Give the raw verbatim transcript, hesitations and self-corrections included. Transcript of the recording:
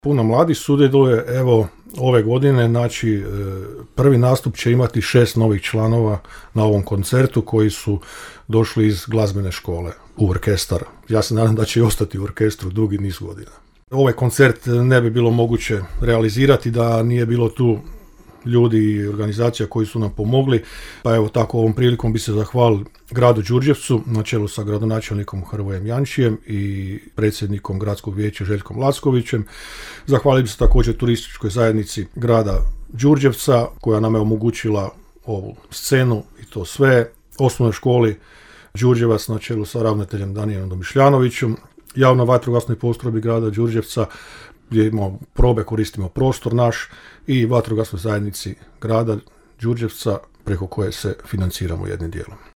Puno mladih sudjeluje, evo ove godine, znači prvi nastup će imati šest novih članova na ovom koncertu koji su došli iz glazbene škole u orkestar. Ja se nadam da će i ostati u orkestru dugi niz godina. Ovaj koncert ne bi bilo moguće realizirati da nije bilo tu ljudi i organizacija koji su nam pomogli, pa evo tako ovom prilikom bi se zahvalili gradu Đurđevcu na čelu sa gradonačelnikom Hrvojem Jančijem i predsjednikom gradskog vijeća Željkom Lackovićem. Zahvalili bi se također turističkoj zajednici grada Đurđevca koja nam je omogućila ovu scenu i to sve, osnovnoj školi Đurđevac na čelu sa ravnateljem Danijelom Domišljanovićem, javno vatrogasnoj postrojbi grada Đurđevca gdje imamo probe, koristimo prostor naš i vatrogasnoj zajednici grada Đurđevca preko koje se financiramo jednim dijelom.